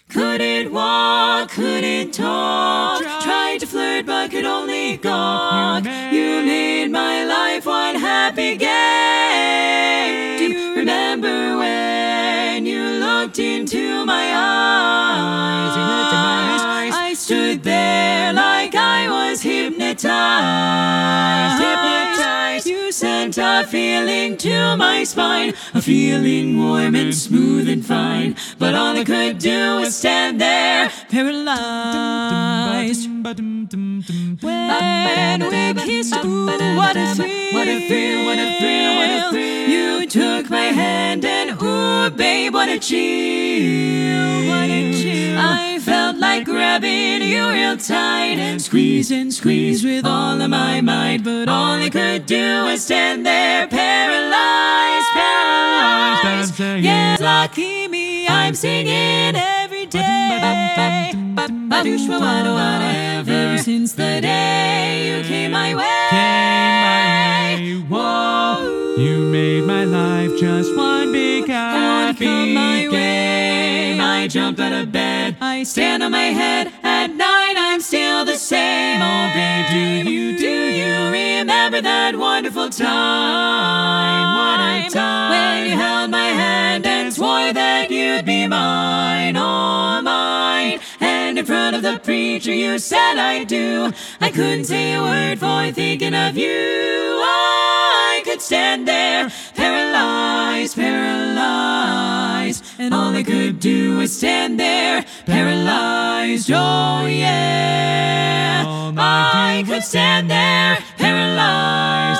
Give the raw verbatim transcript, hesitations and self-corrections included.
Couldn't walk, couldn't talk. Tried to flirt but could only gawk. You made my life one happy game. Do you remember when you looked into my eyes? I stood there like I was hypnotized. Hypnotized. You sent a feeling to my spine, a feeling warm and smooth and fine. But all I could do was stand there, paralyzed. When we kissed, ooh, what a thrill, what a thrill, what a thrill, what a thrill. You took my hand and ooh, babe, what a chill, what a chill. I felt like grabbing you real tight and squeeze and squeeze with all of my might. But all I could do was stand there, paralyzed, paralyzed. Yes, lucky me, I'm singing every day. Ever since the day you came my way, came my way. Whoa, you made my life just one big happy game. I jump out of bed, I stand on my head. At night I'm still the same. Oh babe, do you, do you remember that wonderful time? What a time when you held my hand and swore that you'd be mine, oh mine. And in front of the preacher you said I do. I couldn't say a word for thinking of you. I could stand there, paralyzed, paralyzed. And all I could do was stand there, paralyzed, oh yeah. I could stand there, paralyzed.